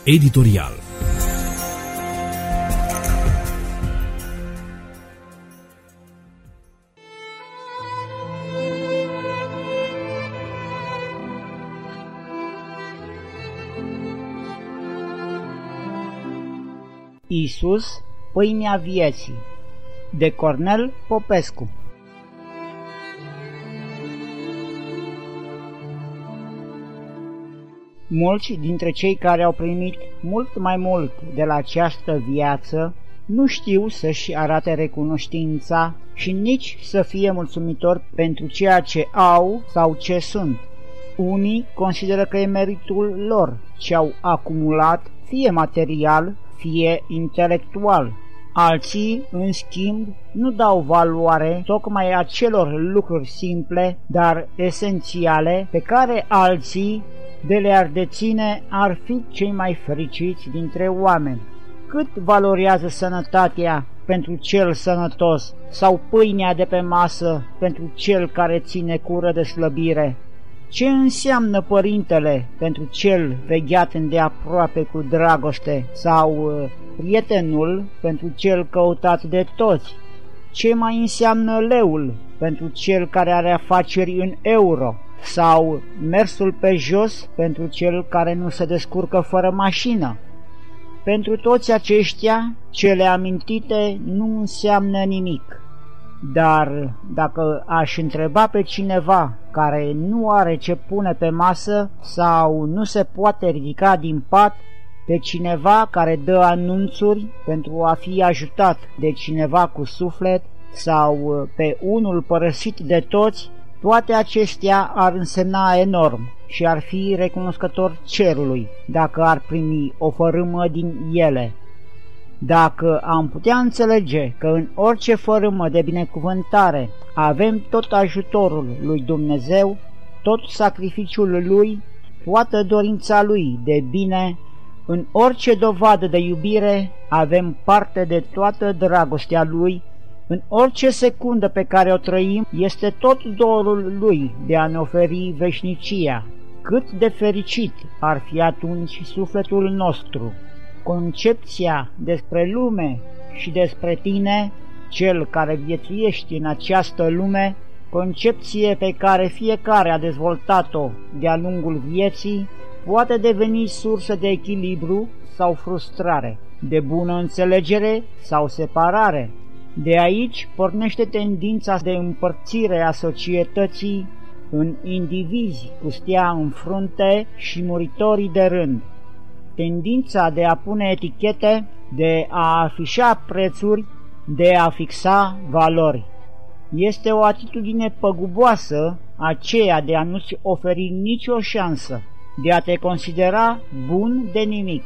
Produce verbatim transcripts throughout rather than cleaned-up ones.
editorial. Iisus, pâinea vieții, de Cornel Popescu. Mulți dintre cei care au primit mult mai mult de la această viață nu știu să-și arate recunoștința și nici să fie mulțumitori pentru ceea ce au sau ce sunt. Unii consideră că e meritul lor ce au acumulat, fie material, fie intelectual. Alții, în schimb, nu dau valoare tocmai acelor lucruri simple, dar esențiale, pe care alții de le-ar deține ar fi cei mai fericiți dintre oameni. Cât valorează sănătatea pentru cel sănătos sau pâinea de pe masă pentru cel care ține cură de slăbire? Ce înseamnă părintele pentru cel vegheat îndeaproape cu dragoste sau prietenul pentru cel căutat de toți? Ce mai înseamnă leul pentru cel care are afaceri în euro? Sau mersul pe jos pentru cel care nu se descurcă fără mașină? Pentru toți aceștia, cele amintite nu înseamnă nimic. Dar dacă aș întreba pe cineva care nu are ce pune pe masă sau nu se poate ridica din pat, pe cineva care dă anunțuri pentru a fi ajutat de cineva cu suflet sau pe unul părăsit de toți, toate acestea ar însemna enorm și ar fi recunoscător cerului dacă ar primi o fărâmă din ele. Dacă am putea înțelege că în orice fărâmă de binecuvântare avem tot ajutorul lui Dumnezeu, tot sacrificiul lui, toată dorința lui de bine, în orice dovadă de iubire avem parte de toată dragostea lui, în orice secundă pe care o trăim este tot dorul lui de a ne oferi veșnicia. Cât de fericit ar fi atunci sufletul nostru! Concepția despre lume și despre tine, cel care viețuiești în această lume, concepție pe care fiecare a dezvoltat-o de-a lungul vieții, poate deveni sursă de echilibru sau frustrare, de bună înțelegere sau separare. De aici pornește tendința de împărțire a societății în indivizi cu stea în frunte și muritorii de rând. Tendința de a pune etichete, de a afișa prețuri, de a fixa valori. Este o atitudine păguboasă aceea de a nu-ți oferi nicio șansă, de a te considera bun de nimic.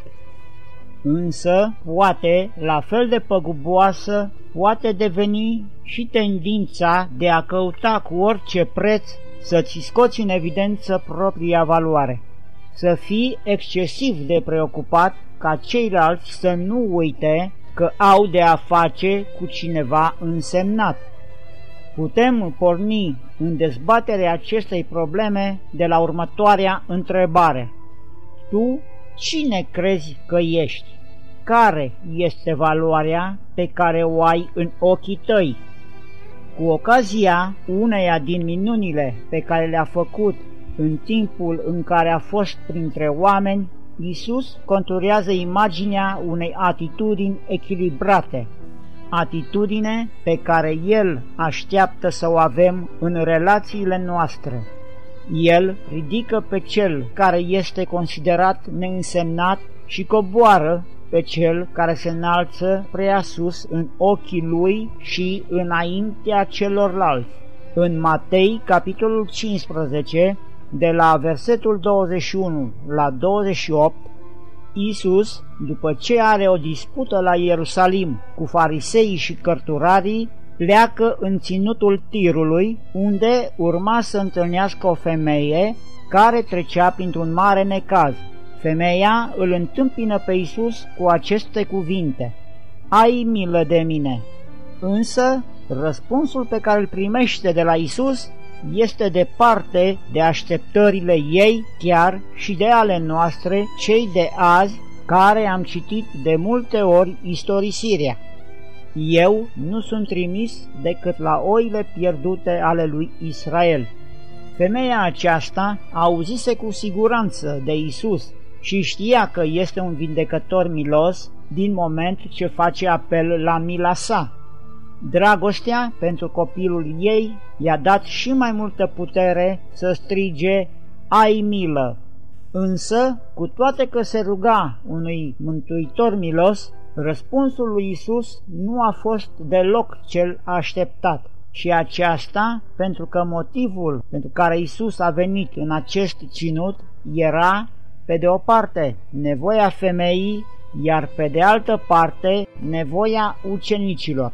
Însă, poate, la fel de păguboasă, poate deveni și tendința de a căuta cu orice preț să-ți scoți în evidență propria valoare. Să fii excesiv de preocupat ca ceilalți să nu uite că au de a face cu cineva însemnat. Putem porni în dezbaterea acestei probleme de la următoarea întrebare. Tu cine crezi că ești? Care este valoarea pe care o ai în ochii tăi? Cu ocazia uneia din minunile pe care le-a făcut în timpul în care a fost printre oameni, Iisus conturează imaginea unei atitudini echilibrate, atitudine pe care El așteaptă să o avem în relațiile noastre. El ridică pe cel care este considerat neînsemnat și coboară pe cel care se înalță prea sus în ochii lui și înaintea celorlalți. În Matei, capitolul cincisprezece, de la versetul douăzeci și unu la douăzeci și opt, Iisus, după ce are o dispută la Ierusalim cu fariseii și cărturarii, pleacă în ținutul Tirului, unde urma să întâlnească o femeie care trecea printr-un mare necaz. Femeia îl întâmpină pe Iisus cu aceste cuvinte: „Ai milă de mine!” Însă, răspunsul pe care îl primește de la Iisus este departe de așteptările ei, chiar și de ale noastre, cei de azi, care am citit de multe ori istorisirea. Eu nu sunt trimis decât la oile pierdute ale lui Israel. Femeia aceasta auzise cu siguranță de Isus și știa că este un vindecător milos din moment ce face apel la mila sa. Dragostea pentru copilul ei i-a dat și mai multă putere să strige, ai milă! Însă, cu toate că se ruga unui mântuitor milos, răspunsul lui Isus nu a fost deloc cel așteptat. Și aceasta pentru că motivul pentru care Isus a venit în acest ținut era, pe de o parte, nevoia femeii, iar pe de altă parte, nevoia ucenicilor.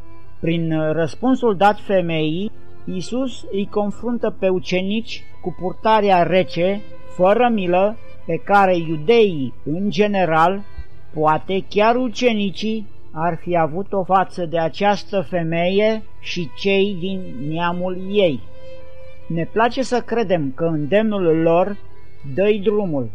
Prin răspunsul dat femeii, Isus îi confruntă pe ucenici cu purtarea rece, fără milă, pe care iudeii, în general, poate chiar ucenicii, ar fi avut-o față de această femeie și cei din neamul ei. Ne place să credem că îndemnul lor, dă-i drumul,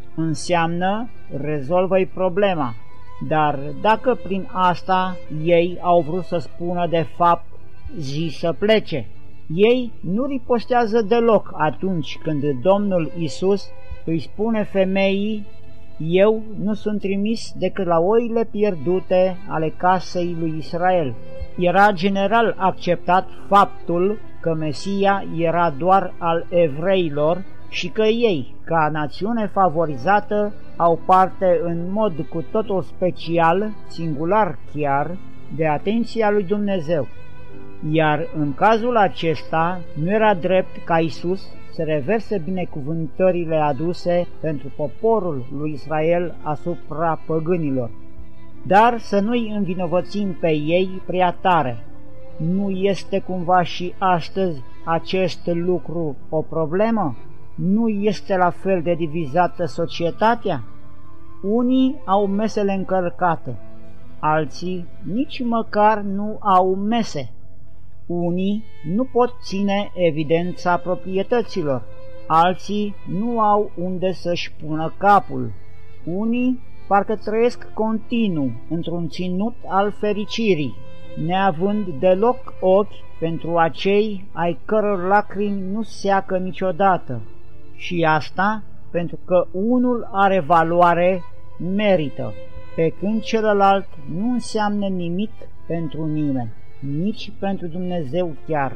înseamnă rezolvă-i problema, dar dacă prin asta ei au vrut să spună de fapt zi să plece, ei nu ripostează deloc atunci când Domnul Isus îi spune femeii, eu nu sunt trimis decât la oile pierdute ale casei lui Israel. Era general acceptat faptul că Mesia era doar al evreilor și că ei, ca națiune favorizată, au parte în mod cu totul special, singular chiar, de atenția lui Dumnezeu. Iar în cazul acesta nu era drept ca Isus să reverse binecuvântările aduse pentru poporul lui Israel asupra păgânilor. Dar să nu-i învinovățim pe ei prea tare. Nu este cumva și astăzi acest lucru o problemă? Nu este la fel de divizată societatea? Unii au mesele încărcate, alții nici măcar nu au mese. Unii nu pot ține evidența proprietăților, alții nu au unde să-și pună capul. Unii parcă trăiesc continuu într-un ținut al fericirii, neavând deloc ochi pentru acei ai căror lacrimi nu seacă niciodată. Și asta pentru că unul are valoare, merită, pe când celălalt nu înseamnă nimic pentru nimeni, nici pentru Dumnezeu chiar.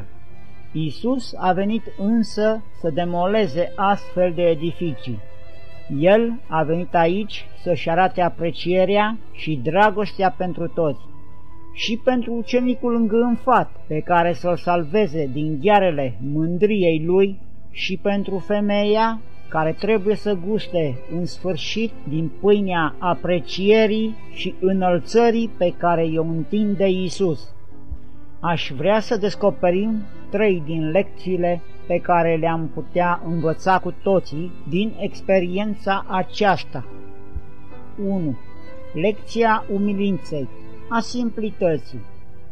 Iisus a venit însă să demoleze astfel de edificii. El a venit aici să-și arate aprecierea și dragostea pentru toți, și pentru ucenicul îngânfat pe care să-l salveze din ghearele mândriei lui, și pentru femeia care trebuie să guste în sfârșit din pâinea aprecierii și înălțării pe care i-o întinde Iisus. Aș vrea să descoperim trei din lecțiile pe care le-am putea învăța cu toții din experiența aceasta. unu. Lecția umilinței, a simplității.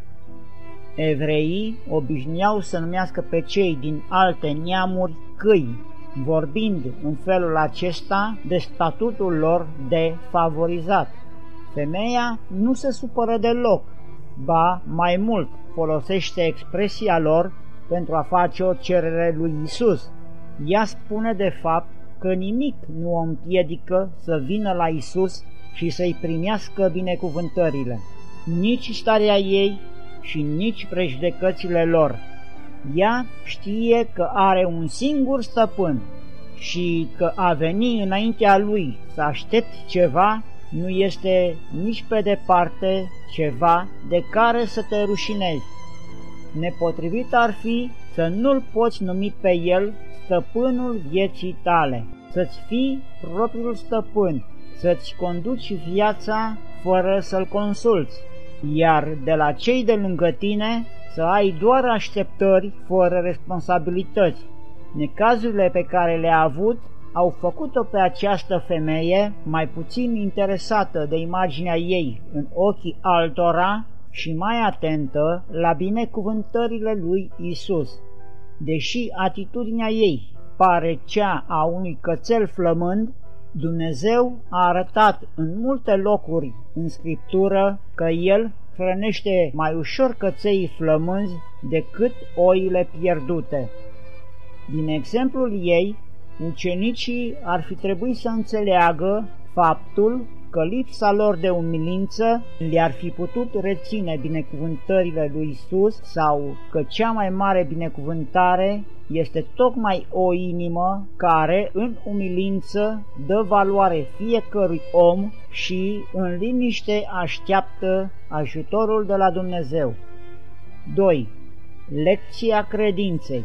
Evreii obișnuiau să numească pe cei din alte neamuri câini, vorbind în felul acesta de statutul lor de favorizat. Femeia nu se supără deloc, ba mai mult folosește expresia lor pentru a face o cerere lui Isus. Ea spune de fapt că nimic nu o împiedică să vină la Isus și să-i primească binecuvântările, nici starea ei și nici prejudecățile lor. Ea știe că are un singur stăpân și că a veni înaintea lui să aștepți ceva nu este nici pe departe ceva de care să te rușinezi. Nepotrivit ar fi să nu-l poți numi pe el stăpânul vieții tale, să-ți fii propriul stăpân, să-ți conduci viața fără să-l consulți, iar de la cei de lângă tine să ai doar așteptări fără responsabilități. Necazurile pe care le-a avut au făcut-o pe această femeie mai puțin interesată de imaginea ei în ochii altora și mai atentă la binecuvântările lui Isus. Deși atitudinea ei pare cea a unui cățel flămând, Dumnezeu a arătat în multe locuri în Scriptură că El hrănește mai ușor căței flămânzi decât oile pierdute. Din exemplul ei, ucenicii ar fi trebuit să înțeleagă faptul că lipsa lor de umilință le-ar fi putut reține binecuvântările lui Isus sau că cea mai mare binecuvântare este tocmai o inimă care în umilință dă valoare fiecărui om și în liniște așteaptă ajutorul de la Dumnezeu. doi. Lecția credinței.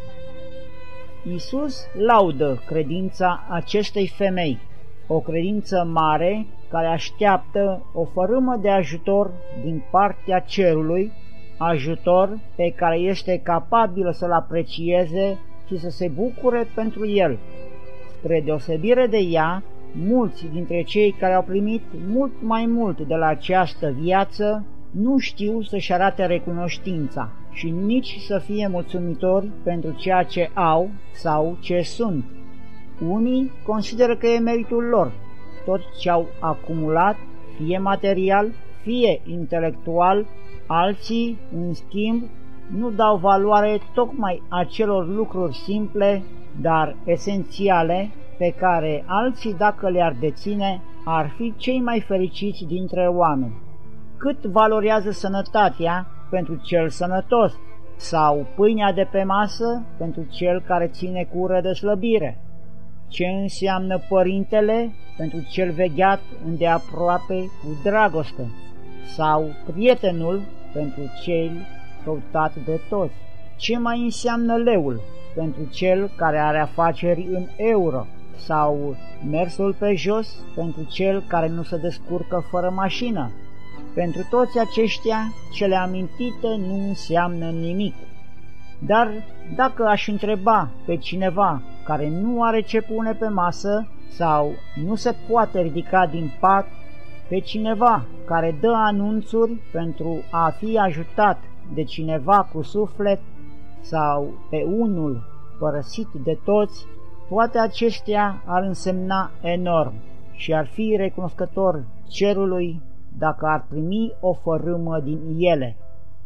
Isus laudă credința acestei femei, o credință mare care așteaptă o fărâmă de ajutor din partea cerului, ajutor pe care este capabilă să-l aprecieze și să se bucure pentru el. Spre deosebire de ea, mulți dintre cei care au primit mult mai mult de la această viață nu știu să-și arate recunoștința și nici să fie mulțumitori pentru ceea ce au sau ce sunt. Unii consideră că e meritul lor tot ce au acumulat, fie material, fie intelectual, alții, în schimb, nu dau valoare tocmai acelor lucruri simple, dar esențiale, pe care alții, dacă le-ar deține, ar fi cei mai fericiți dintre oameni. Cât valorează sănătatea pentru cel sănătos sau pâinea de pe masă pentru cel care ține cură de slăbire? Ce înseamnă părintele pentru cel vegheat îndeaproape cu dragoste sau prietenul pentru cel căutat de toți? Ce mai înseamnă leul pentru cel care are afaceri în euro sau mersul pe jos pentru cel care nu se descurcă fără mașină? Pentru toți aceștia, cele amintite nu înseamnă nimic. Dar dacă aș întreba pe cineva care nu are ce pune pe masă sau nu se poate ridica din pat, pe cineva care dă anunțuri pentru a fi ajutat de cineva cu suflet sau pe unul părăsit de toți, toate acestea ar însemna enorm și ar fi recunoscător cerului dacă ar primi o fărâmă din ele.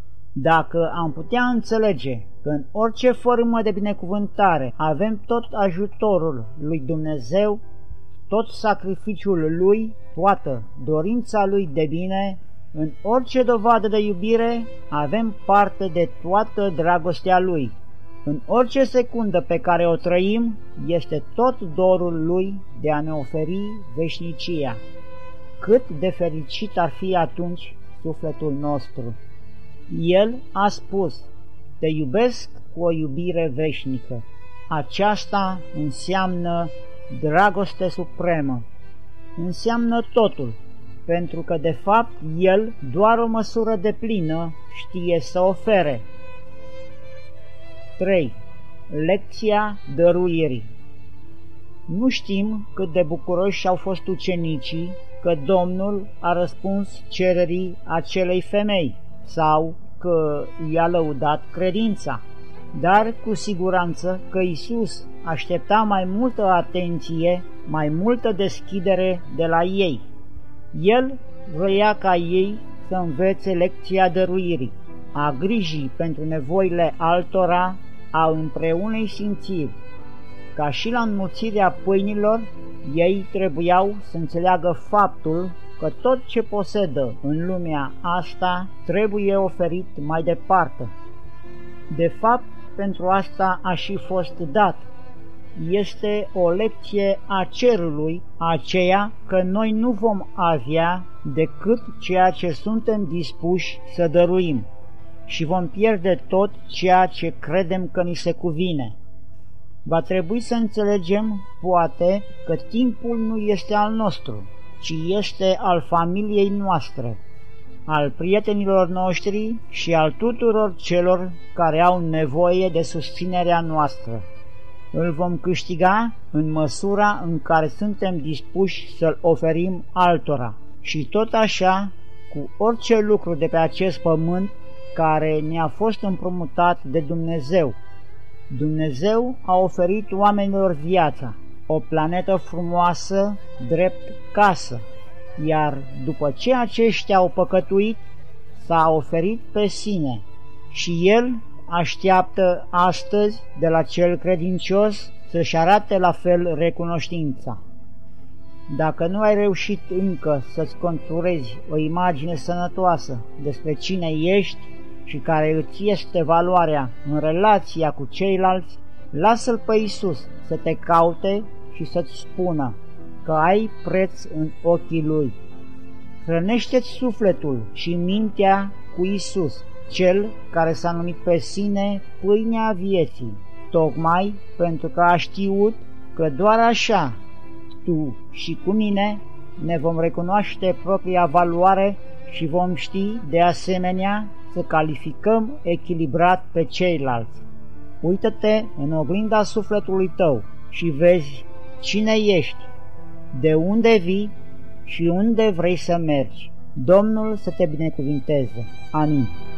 Dacă am putea înțelege că în orice fărâmă de binecuvântare avem tot ajutorul lui Dumnezeu, tot sacrificiul lui, toată dorința lui de bine, în orice dovadă de iubire avem parte de toată dragostea lui. În orice secundă pe care o trăim este tot dorul lui de a ne oferi veșnicia. Cât de fericit ar fi atunci sufletul nostru! El a spus: te iubesc cu o iubire veșnică. Aceasta înseamnă dragoste supremă. Înseamnă totul, pentru că de fapt El doar o măsură deplină știe să ofere. trei. Lecția dăruirii. Nu știm cât de bucuroși au fost ucenicii că Domnul a răspuns cererii acelei femei sau că i-a lăudat credința, dar cu siguranță că Isus aștepta mai multă atenție, mai multă deschidere de la ei. El vroia ca ei să învețe lecția dăruirii, a grijii pentru nevoile altora, a împreunei simțiri. Ca și la înmulțirea pâinilor, ei trebuiau să înțeleagă faptul că tot ce posedă în lumea asta trebuie oferit mai departe. De fapt, pentru asta a și fost dat. Este o lecție a cerului, aceea că noi nu vom avea decât ceea ce suntem dispuși să dăruim și vom pierde tot ceea ce credem că ni se cuvine. Va trebui să înțelegem, poate, că timpul nu este al nostru, ci este al familiei noastre, al prietenilor noștri și al tuturor celor care au nevoie de susținerea noastră. Îl vom câștiga în măsura în care suntem dispuși să-l oferim altora și tot așa cu orice lucru de pe acest pământ care ne-a fost împrumutat de Dumnezeu. Dumnezeu a oferit oamenilor viața, o planetă frumoasă drept casă, iar după ce aceștia au păcătuit, s-a oferit pe sine și El așteaptă astăzi de la cel credincios să-și arate la fel recunoștința. Dacă nu ai reușit încă să-ți conturezi o imagine sănătoasă despre cine ești și care îți este valoarea în relația cu ceilalți, lasă-L pe Iisus să te caute și să-ți spună că ai preț în ochii Lui. Hrănește-ți sufletul și mintea cu Iisus, Cel care s-a numit pe sine pâinea vieții, tocmai pentru că a știut că doar așa tu și cu mine ne vom recunoaște propria valoare și vom ști de asemenea să calificăm echilibrat pe ceilalți. Uită-te în oglinda sufletului tău și vezi cine ești, de unde vii și unde vrei să mergi. Domnul să te binecuvinteze. Amin.